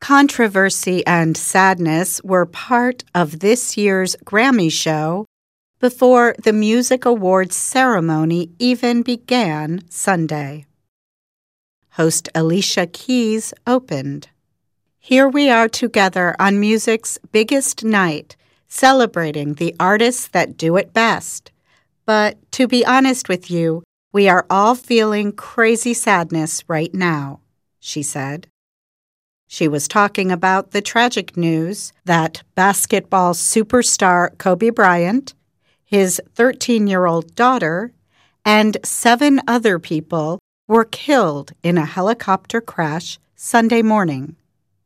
Controversy and sadness were part of this year's Grammy show before the Music Awards ceremony even began Sunday. Host Alicia Keys opened. Here we are together on music's biggest night, celebrating the artists that do it best. But to be honest with you, we are all feeling crazy sadness right now, she said. She was talking about the tragic news that basketball superstar Kobe Bryant, his 13-year-old daughter, and 7 other people were killed in a helicopter crash Sunday morning.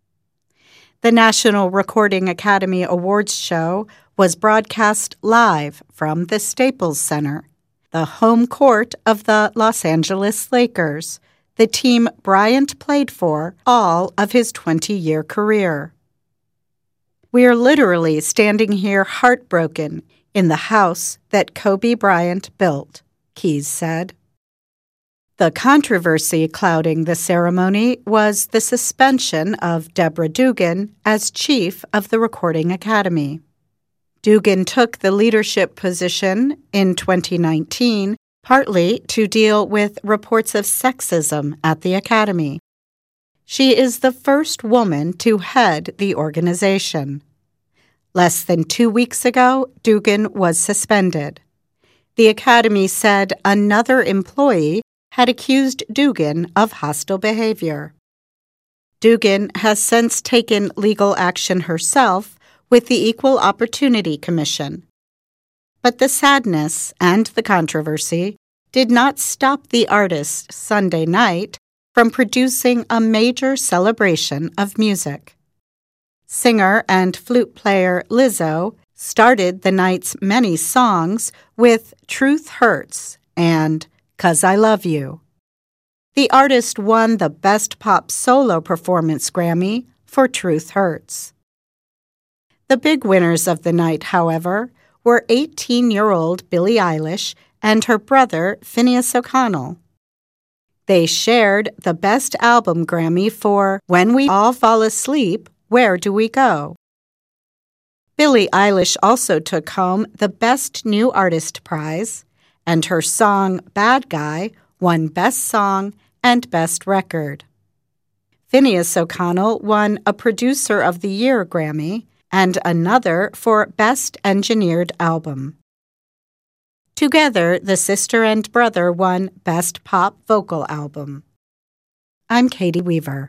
The National Recording Academy Awards show was broadcast live from the Staples Center, the home court of the Los Angeles Lakers, the team Bryant played for all of his 20-year career. We are literally standing here heartbroken in the house that Kobe Bryant built, Keys said. The controversy clouding the ceremony was the suspension of Deborah Dugan as chief of the Recording Academy. Dugan took the leadership position in 2019 partly to deal with reports of sexism at the Academy. She is the first woman to head the organization. Less than 2 weeks ago, Dugan was suspended. The Academy said another employee had accused Dugan of hostile behavior. Dugan has since taken legal action herself with the Equal Opportunity Commission. But the sadness and the controversy did not stop the artists Sunday night from producing a major celebration of music. Singer and flute player Lizzo started the night's many songs with Truth Hurts and 'Cause I Love You. The artist won the Best Pop Solo Performance Grammy for Truth Hurts. The big winners of the night, however, were 18-year-old Billie Eilish and her brother Finneas O'Connell. They shared the Best Album Grammy for When We All Fall Asleep, Where Do We Go? Billie Eilish also took home the Best New Artist prize, and her song Bad Guy won Best Song and Best Record. Finneas O'Connell won a Producer of the Year Grammy and another for Best Engineered Album. Together, the sister and brother won Best Pop Vocal Album. I'm Katie Weaver.